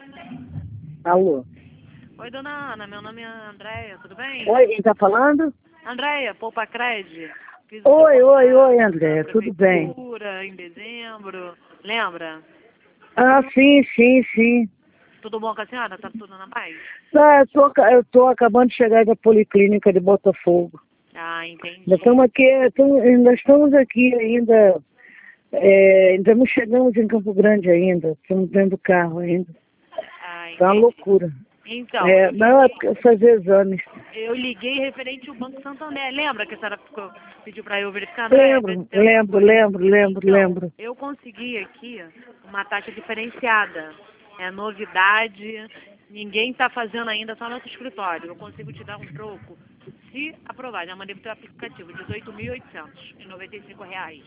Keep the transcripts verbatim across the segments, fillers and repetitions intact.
Alô? Oi, dona Ana, meu nome é Andréia, tudo bem? Oi, quem tá falando? Andréia, Poupa Cred. Fiz o Oi, seu oi, oi, contrato Andréia, na tudo bem? prefeitura em dezembro, lembra? Ah, sim, sim, sim. Tudo bom com a senhora? Tá tudo na paz? Tá, eu, tô, aca- eu tô acabando de chegar da Policlínica de Botafogo. Ah, entendi. Nós estamos aqui, tamo- ainda estamos aqui ainda, é, ainda não chegamos em Campo Grande ainda, estamos dentro do carro ainda. Ah, Tá uma entendi. loucura. Então, É, eu não, é liguei, fazer exames. eu liguei referente ao Banco Santander. Lembra que a senhora ficou- pediu para eu verificar, Andréia? Vê se Lembro, tem alguma lembro, coisa. lembro, lembro, Então, lembro. eu consegui aqui uma taxa diferenciada. É novidade, ninguém está fazendo ainda, só nosso escritório. Eu consigo te dar um troco, se aprovar. Já mandei para o teu aplicativo, dezoito mil oitocentos e noventa e cinco reais.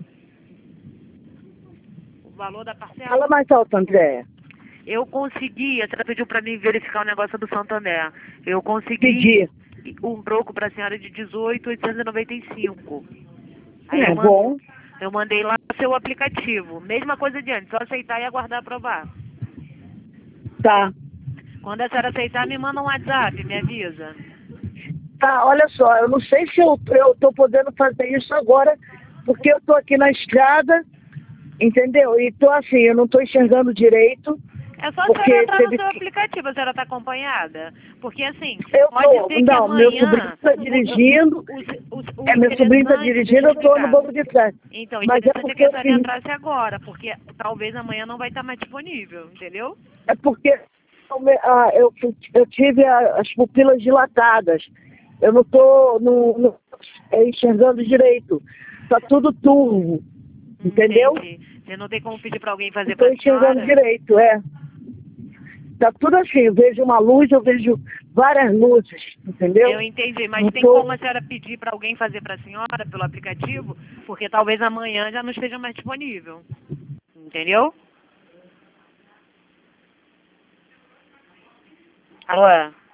O valor da parcela, Fala mais alto, Andréia. eu consegui, a senhora pediu para mim verificar o negócio do Santander. Eu consegui Pedi. um troco para a senhora de dezoito mil oitocentos e noventa e cinco. Aí eu, É man- bom. eu mandei lá no seu aplicativo. Mesma coisa de antes, só aceitar e aguardar aprovar. Tá. Quando a senhora aceitar, me manda um WhatsApp, me avisa. Tá, olha só, eu não sei se eu, eu tô podendo fazer isso agora, porque eu tô aqui na estrada, entendeu? E tô assim, eu não tô enxergando direito, É só a senhora porque entrar no teve seu que... aplicativo, a senhora está acompanhada. Porque assim, Eu pode tô, ser que não, meu sobrinho amanhã tá o, dirigindo, o, o, o é, meu sobrinho tá interessante, deixa dirigindo, eu eu tô no explicar. banco de trás. Então, o Mas é interessante é que porque a senhora assim, entrasse agora, porque talvez amanhã não vai estar mais disponível, entendeu? é porque eu, me- ah, eu, eu tive a- as pupilas dilatadas, eu não tô no, no- é, enxergando direito, tá tudo turvo, entendeu? Entendi. Você não tem como pedir para alguém fazer Estou para a enxergando senhora? direito, é. Tá tudo assim, eu vejo uma luz, eu vejo várias luzes, entendeu? Eu entendi, mas Não tem tô... como a senhora pedir para alguém fazer para a senhora pelo aplicativo? Porque talvez amanhã já não esteja mais disponível. Entendeu? Alô?